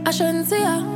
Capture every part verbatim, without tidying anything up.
I shouldn't see ya.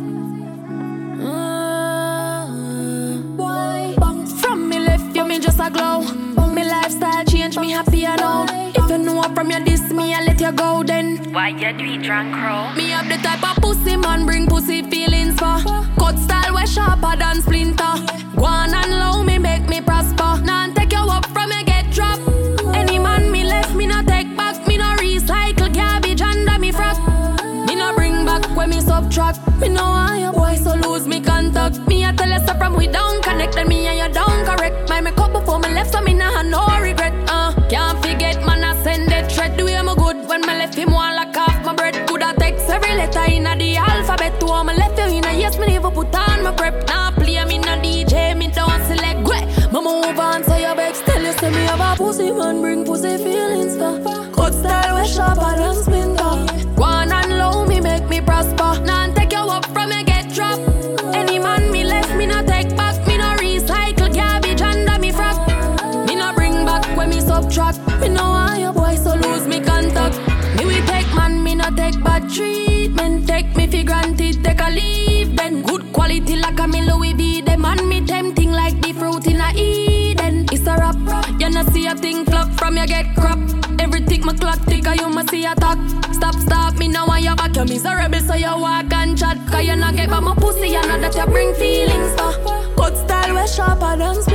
From me left you, me just a glow. Me lifestyle change, me happier now. If you know from your diss me, I let you go then. Why you do it drunk, crow? Me have the type of pussy man bring pussy feelings for. Cut style way sharper than splinter. Go on and low me make me prosper. Now take you up from you get dropped. Any man me left me no take back. Me no recycle garbage under me frock. Me no bring back when me subtract. Me know I your boy so lose me contact. Me I tell you so from we down connect and me and you down correct. My make up before me left so me nah have no regret. Uh, can't forget man I send that thread. Do you me good when me left him one lock off my bread. Coulda text every letter in the alphabet. To all me left you in a yes me never put on my prep. Nah play me no D J me don't select. Gwe, me move on so your vex. Tell you say me have a pussy man bring pussy feelings for. Cut style way sharper than splinter. Go on and low me make me prosper. Now take you up from you get dropped. Any man me left me no take back. Me no recycle garbage under me frock. Me no bring back when me subtract. Me know I your boy so lose me contact. Me we take man me no take bad treatment. Take me for granted take a leave then. Good quality like a me Louis V. Them and me tempting like the fruit in a Eden. It's a rap. You no see a thing flop from you get crap. Everything my clock tick you must see a talk. Stop stop me now on your back. You miserable so you walk and chat. Cause you not get by my pussy you know that you bring feelings for. Cut style way sharper than